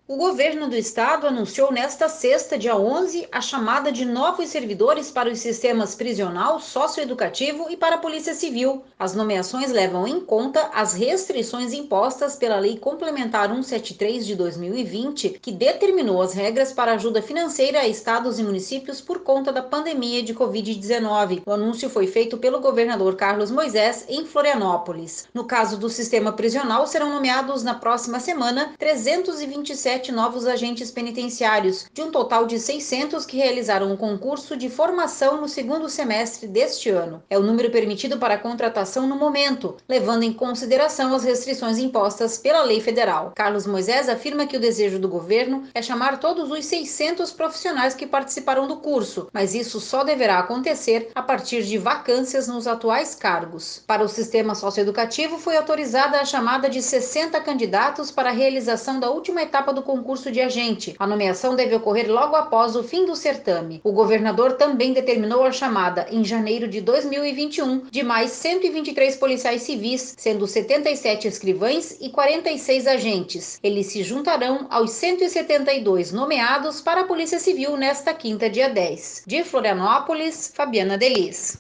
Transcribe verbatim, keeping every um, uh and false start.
O governo do estado anunciou nesta sexta, dia onze, a chamada de novos servidores para os sistemas prisional, socioeducativo e para a Polícia Civil. As nomeações levam em conta as restrições impostas pela Lei Complementar cento e setenta e três de dois mil e vinte, que determinou as regras para ajuda financeira a estados e municípios por conta da pandemia de covid dezenove. O anúncio foi feito pelo governador Carlos Moisés em Florianópolis. No caso do sistema prisional, serão nomeados na próxima semana trezentos e vinte e sete novos agentes penitenciários, de um total de seiscentos que realizaram um concurso de formação no segundo semestre deste ano. É o número permitido para a contratação no momento, levando em consideração as restrições impostas pela lei federal. Carlos Moisés afirma que o desejo do governo é chamar todos os seiscentos profissionais que participarão do curso, mas isso só deverá acontecer a partir de vacâncias nos atuais cargos. Para o sistema socioeducativo, foi autorizada a chamada de sessenta candidatos para a realização da última etapa do concurso de agente. A nomeação deve ocorrer logo após o fim do certame. O governador também determinou a chamada, em janeiro de dois mil e vinte e um, de mais cento e vinte e três policiais civis, sendo setenta e sete escrivães e quarenta e seis agentes. Eles se juntarão aos cento e setenta e dois nomeados para a Polícia Civil nesta quinta, dia dez. De Florianópolis, Fabiana Delis.